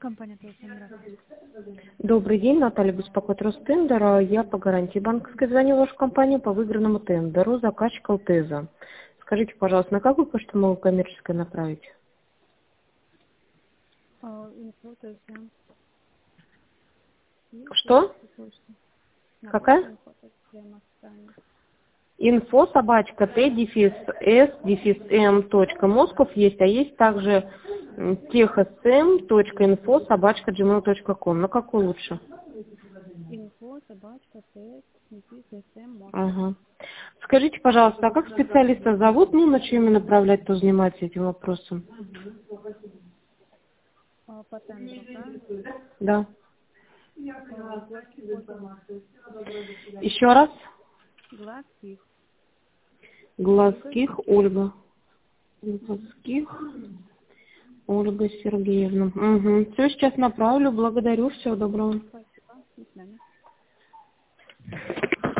Компания ТСМ, здравствуйте. Добрый день, Наталья беспокоит Ростендер. Я по гарантии банковской звоню в вашу компанию по выигранному тендеру, заказчик Алтеза. Скажите, пожалуйста, на какую почту могу коммерческое направить? Инфо ТСМ. Что? Какая? Инфо ТСМ оставим. Info собачка t-s-m.moskov есть, а есть также техsm.info собачка gmail.com. На какую лучше? Инфо, собачка, ТСМ. Ага. Скажите, пожалуйста, а как специалиста зовут? Ну, на чье имя направлять, кто занимается этим вопросом? По тендеру, правильно? Да. Гладких Ольга. Еще раз. Гладких. Глазких Ольга. Глазких Ольга Сергеевна. Угу. Все, сейчас направлю. Благодарю. Всего доброго. Спасибо. До свидания.